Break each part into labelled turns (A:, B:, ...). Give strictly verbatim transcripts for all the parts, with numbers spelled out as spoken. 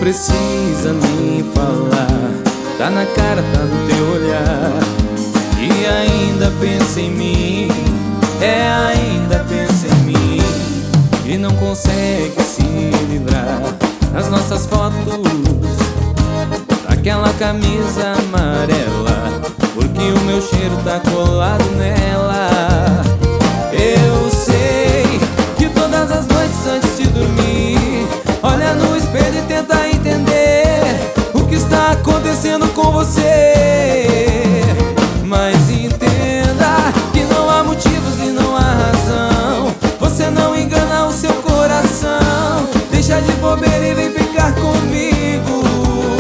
A: precisa nem falar, tá na cara, tá no teu olhar. E ainda pensa em mim, é, ainda pensa em mim. E não consegue se livrar das nossas fotos, daquela camisa amarela, porque o meu cheiro tá colado nela. Eu sei que todas as noites antes de dormir, olha no espelho e tenta entender o que está acontecendo com você. Mas entenda que não há motivos e não há razão, você não engana o seu coração. Deixa de bobeira e vem ficar comigo.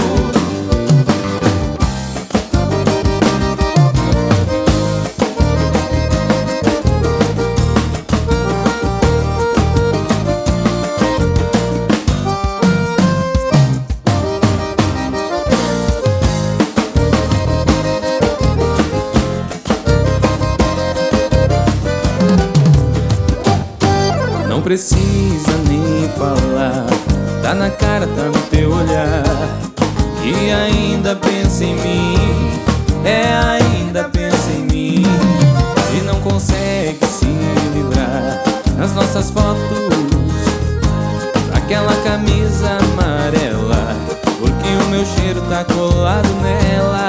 A: Não precisa nem falar, tá na cara, tá no teu olhar. E ainda pensa em mim, é, ainda pensa em mim. E não consegue se livrar das nossas fotos, daquela camisa amarela, porque o meu cheiro tá colado nela.